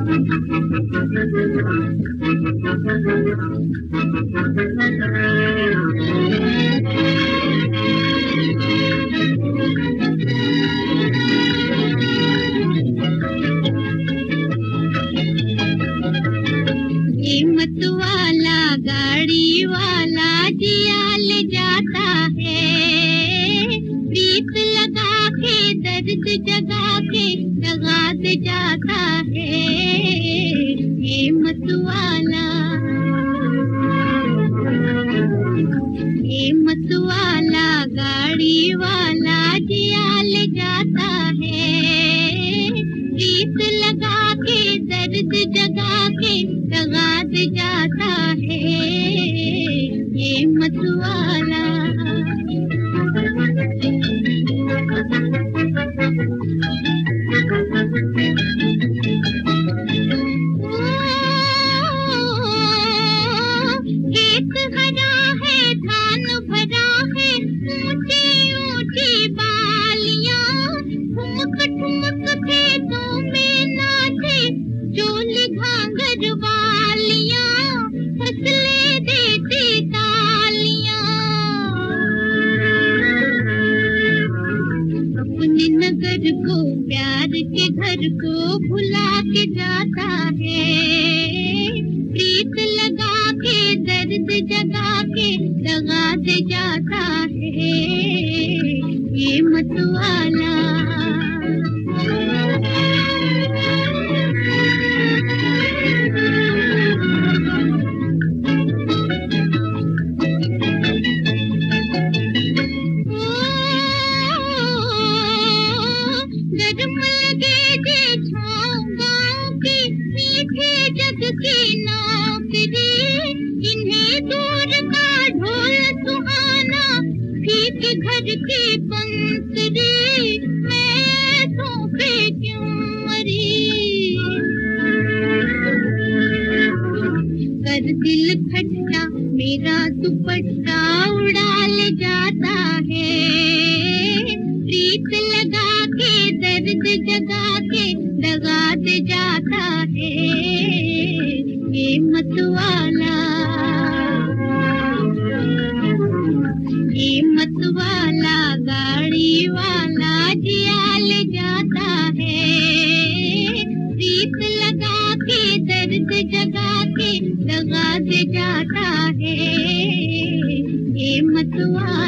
मत वाला गाड़ी वाला जिया ले जाता है, प्रीत लगा के दर्द जगा के जगा दे जाता है। ये मत वाला गाड़ी वाला जिया ले जाता है, प्रीत लगा के दर्द जगा के जगा दे जाता है। ये मत वाला खेत हरा है, धान भरा है, ऊंची ऊंची बालियां, ठुमक ठुमक खेतों में नाचे चोल घाघर वालियां, फसलें देती तालियां। अपने नगर को प्यार के घर को भुला के जाता है, प्रीत लगा के दर्द जगा के जगा दे जाता है। ये मत वाला गरम लगे जे छाँव गाँव की, मीठे जग की नौकरी, इन्हें दूर का ढोल सुहाना, फीके घर की पंसरी, मैं ऐसों पे क्यों मरी। कर दिल खट्टा मेरा दुपट्टा उड़ा ले जाता है, प्रीत लगा के दर्द जगा के दगा दे जाता है। ये मत वाला गाड़ी वाला जिया ले जाता है, प्रीत लगा के दर्द जगा के दगा दे जाता है। ये मत वाला